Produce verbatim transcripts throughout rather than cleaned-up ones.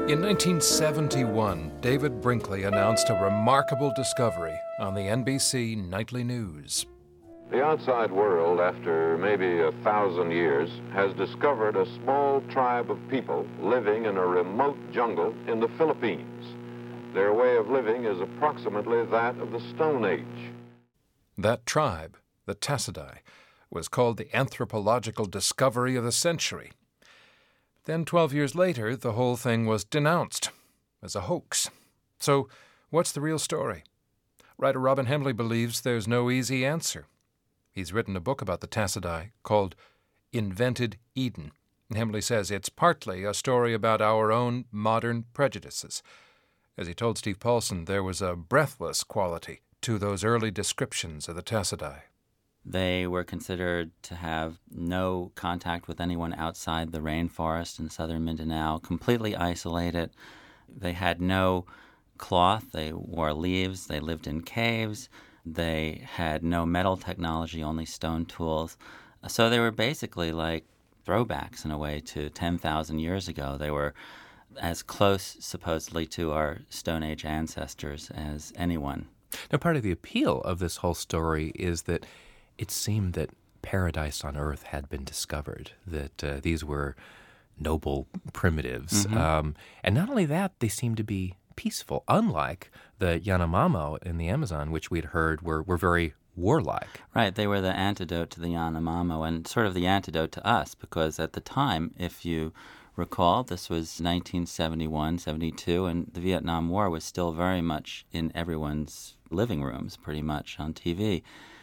In nineteen seventy-one, David Brinkley announced a remarkable discovery on the N B C Nightly News. The outside world, after maybe a thousand years, has discovered a small tribe of people living in a remote jungle in the Philippines. Their way of living is approximately that of the Stone Age. That tribe, the Tassadai, was called the anthropological discovery of the century. Then, twelve years later, the whole thing was denounced as a hoax. So, what's the real story? Writer Robin Hembley believes there's no easy answer. He's written a book about the Tassadai called Invented Eden. And Hembley says it's partly a story about our own modern prejudices. As he told Steve Paulson, there was a breathless quality to those early descriptions of the Tassadai. They were considered to have no contact with anyone outside the rainforest in southern Mindanao, completely isolated. They had no cloth. They wore leaves. They lived in caves. They had no metal technology, only stone tools. So they were basically like throwbacks in a way to ten thousand years ago. They were as close, supposedly, to our Stone Age ancestors as anyone. Now, part of the appeal of this whole story is that it seemed that paradise on Earth had been discovered, that uh, these were noble primitives. Mm-hmm. Um, and not only that, they seemed to be peaceful, unlike the Yanomamo in the Amazon, which we'd heard were, were very warlike. Right, they were the antidote to the Yanomamo and sort of the antidote to us, because at the time, if you recall, this was nineteen seventy-one, seventy-two, and the Vietnam War was still very much in everyone's living rooms, pretty much, on T V.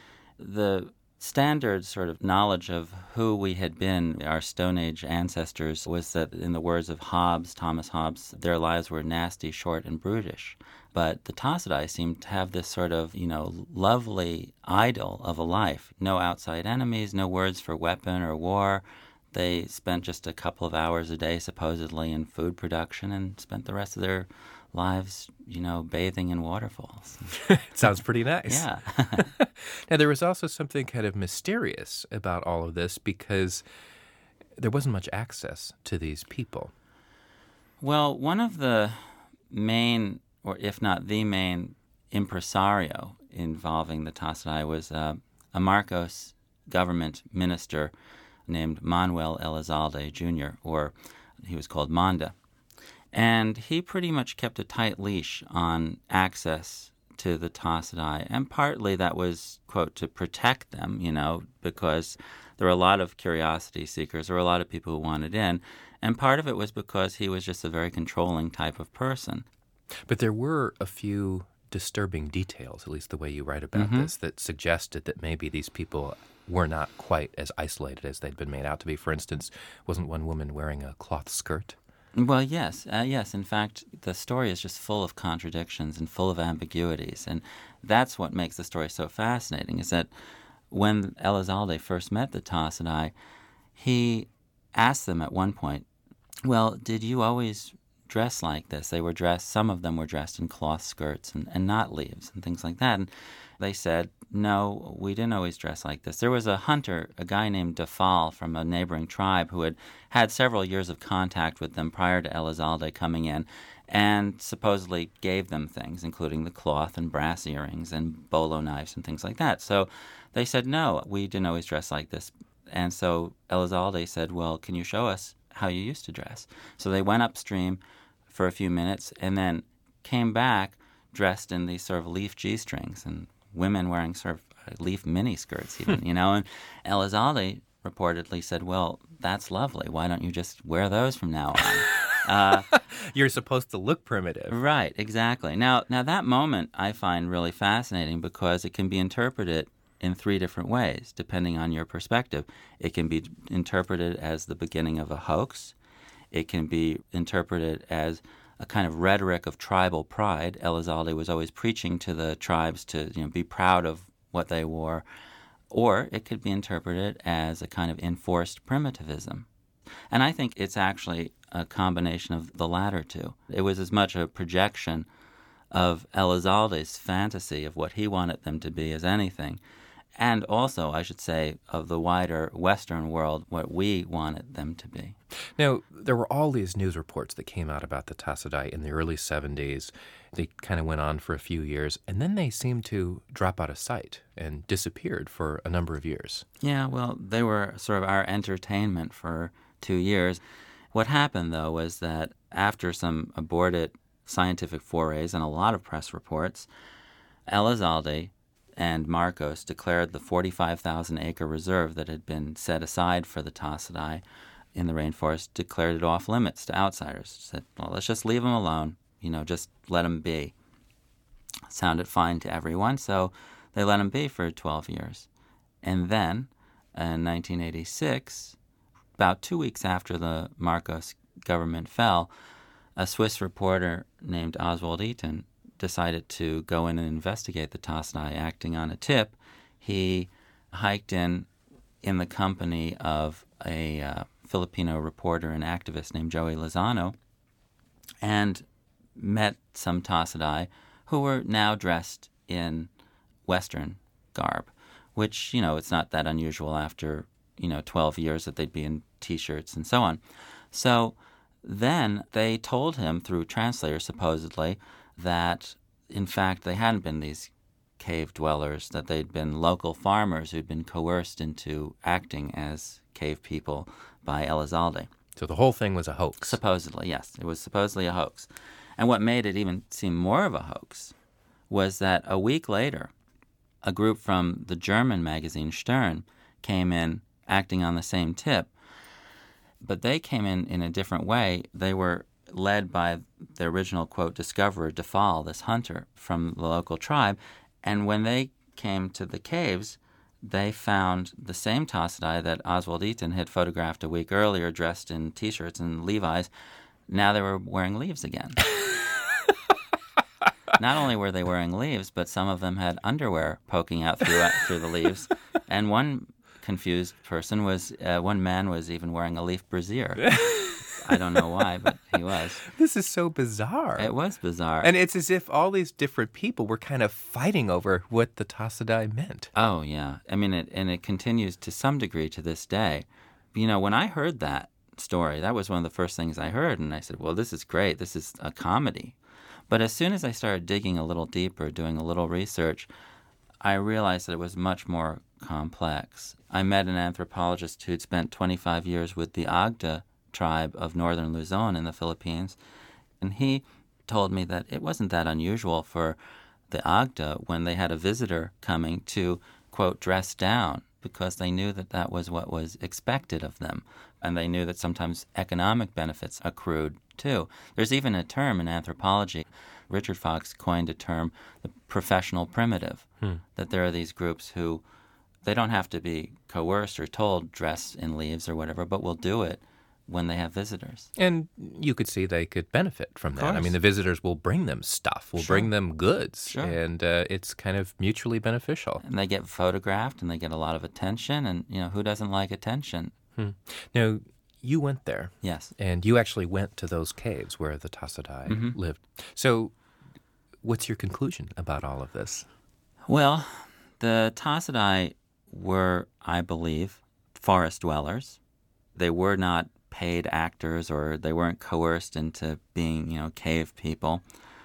The standard sort of knowledge of who we had been, our Stone Age ancestors, was that, in the words of Hobbes, Thomas Hobbes, their lives were nasty, short, and brutish. But the Tassadai seemed to have this sort of, you know, lovely idyll of a life. No outside enemies, no words for weapon or war. They spent just a couple of hours a day, supposedly, in food production and spent the rest of their lives, you know, bathing in waterfalls. Sounds pretty nice. Yeah. Now, there was also something kind of mysterious about all of this because there wasn't much access to these people. Well, one of the main, or if not the main, impresario involving the Tassadai was uh, a Marcos government minister named Manuel Elizalde Junior, or he was called Manda. And he pretty much kept a tight leash on access to the Tassadai, and partly that was, quote, to protect them, you know, because there were a lot of curiosity seekers, there were a lot of people who wanted in, and part of it was because he was just a very controlling type of person. But there were a few disturbing details, at least the way you write about Mm-hmm. this, that suggested that maybe these people were not quite as isolated as they'd been made out to be. For instance, wasn't one woman wearing a cloth skirt? Well, yes, uh, yes. In fact, the story is just full of contradictions and full of ambiguities, and that's what makes the story so fascinating, is that when Elizalde first met the Tassadai, he asked them at one point, well, did you always dress like this? They were dressed, some of them were dressed in cloth skirts and, and not leaves and things like that, and they said, no, we didn't always dress like this. There was a hunter, a guy named Dafal from a neighboring tribe who had had several years of contact with them prior to Elizalde coming in and supposedly gave them things, including the cloth and brass earrings and bolo knives and things like that. So they said, no, we didn't always dress like this. And so Elizalde said, well, can you show us how you used to dress? So they went upstream for a few minutes and then came back dressed in these sort of leaf G-strings and women wearing sort of leaf mini-skirts even, you know. And Elizalde reportedly said, well, that's lovely. Why don't you just wear those from now on? Uh, You're supposed to look primitive. right, exactly. Now, now that moment I find really fascinating because it can be interpreted in three different ways, depending on your perspective. It can be interpreted as the beginning of a hoax. It can be interpreted as a kind of rhetoric of tribal pride. Elizalde was always preaching to the tribes to, you know, be proud of what they wore. Or it could be interpreted as a kind of enforced primitivism. And I think it's actually a combination of the latter two. It was as much a projection of Elizalde's fantasy of what he wanted them to be as anything, and also, I should say, of the wider Western world, what we wanted them to be. Now, there were all these news reports that came out about the Tassadai in the early seventies. They kind of went on for a few years, and then they seemed to drop out of sight and disappeared for a number of years. Yeah, well, they were sort of our entertainment for two years. What happened, though, was that after some aborted scientific forays and a lot of press reports, Elizalde and Marcos declared the forty-five thousand acre reserve that had been set aside for the Tassadai in the rainforest, declared it off limits to outsiders. Said, well, let's just leave them alone, you know, just let them be. Sounded fine to everyone, so they let them be for twelve years. And then, in nineteen eighty-six, about two weeks after the Marcos government fell, a Swiss reporter named Oswald Eaton decided to go in and investigate the Tassadai, acting on a tip. He hiked in in the company of a uh, Filipino reporter and activist named Joey Lozano and met some Tassadai who were now dressed in Western garb, which, you know, it's not that unusual after, you know, twelve years that they'd be in T-shirts and so on. So then they told him through translators, supposedly, that, in fact, they hadn't been these cave dwellers, that they'd been local farmers who'd been coerced into acting as cave people by Elizalde. So the whole thing was a hoax. Supposedly, yes. It was supposedly a hoax. And what made it even seem more of a hoax was that a week later, a group from the German magazine Stern came in acting on the same tip, but they came in in a different way. They were led by the original, quote, discoverer, Defal, this hunter from the local tribe. And when they came to the caves, they found the same Tassadai that Oswald Eaton had photographed a week earlier, dressed in T-shirts and Levi's. Now they were wearing leaves again. Not only were they wearing leaves, but some of them had underwear poking out through through the leaves. And one confused person was, uh, one man was even wearing a leaf brassiere. I don't know why, but he was. This is so bizarre. It was bizarre. And it's as if all these different people were kind of fighting over what the Tassadai meant. Oh, yeah. I mean, it, and it continues to some degree to this day. You know, when I heard that story, that was one of the first things I heard, and I said, well, this is great. This is a comedy. But as soon as I started digging a little deeper, doing a little research, I realized that it was much more complex. I met an anthropologist who'd spent twenty-five years with the Agda tribe of northern Luzon in the Philippines, and he told me that it wasn't that unusual for the Agda, when they had a visitor coming, to, quote, dress down, because they knew that that was what was expected of them, and they knew that sometimes economic benefits accrued too. There's even a term in anthropology. Richard Fox coined a term, the professional primitive, hmm. that there are these groups who, they don't have to be coerced or told dress in leaves or whatever, but will do it when they have visitors. And you could see they could benefit from that. I mean, the visitors will bring them stuff, will Sure. bring them goods, Sure. and uh, it's kind of mutually beneficial. And they get photographed and they get a lot of attention, and, you know, who doesn't like attention? Hmm. Now, you went there. Yes. And you actually went to those caves where the Tassadai Mm-hmm. lived. So what's your conclusion about all of this? Well, the Tassadai were, I believe, forest dwellers. They were not paid actors, or they weren't coerced into being, you know, cave people.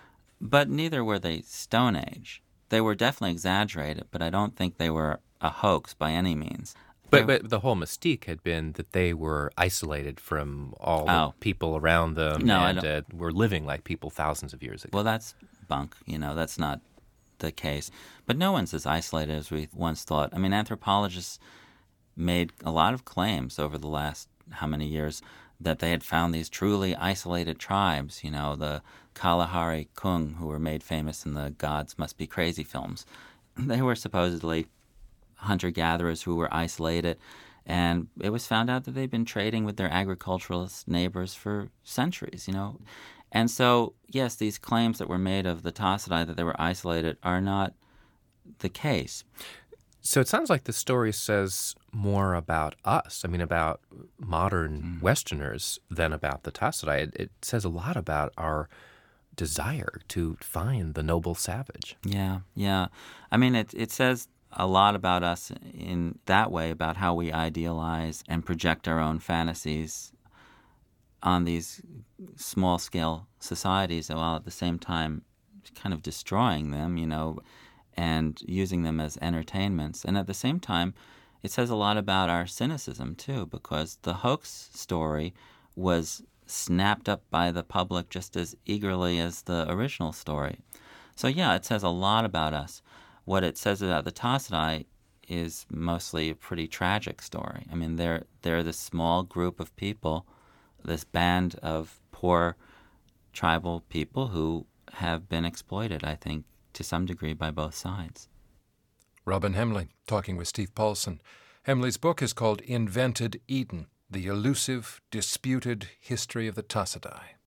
But neither were they Stone Age. They were definitely exaggerated, but I don't think they were a hoax by any means. But, but the whole mystique had been that they were isolated from all the Oh. people around them No, I and uh, don't- were living like people thousands of years ago. Well, that's bunk. You know, that's not the case. But no one's as isolated as we once thought. I mean, anthropologists made a lot of claims over the last how many years that they had found these truly isolated tribes, you know, the Kalahari Kung, who were made famous in the Gods Must Be Crazy films. They were supposedly hunter-gatherers who were isolated, and it was found out that they'd been trading with their agriculturalist neighbors for centuries, you know. And so, yes, these claims that were made of the Tassadai that they were isolated are not the case. So it sounds like the story says more about us, I mean, about modern Mm. Westerners than about the Tassadai. It, it says a lot about our desire to find the noble savage. Yeah, yeah. I mean, it it says a lot about us in that way, about how we idealize and project our own fantasies. on these small-scale societies while at the same time kind of destroying them, you know, and using them as entertainments. And at the same time, it says a lot about our cynicism, too, because the hoax story was snapped up by the public just as eagerly as the original story. So, yeah, it says a lot about us. What it says about the Tasidae is mostly a pretty tragic story. I mean, they're, they're this small group of people, this band of poor tribal people who have been exploited, I think, to some degree by both sides. Robin Hemley talking with Steve Paulson. Hemley's book is called Invented Eden, The Elusive, Disputed History of the Tasidae.